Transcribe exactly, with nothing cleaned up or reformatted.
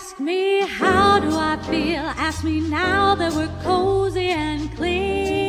Ask me how do I feel. Ask me now that we're cozy and clean.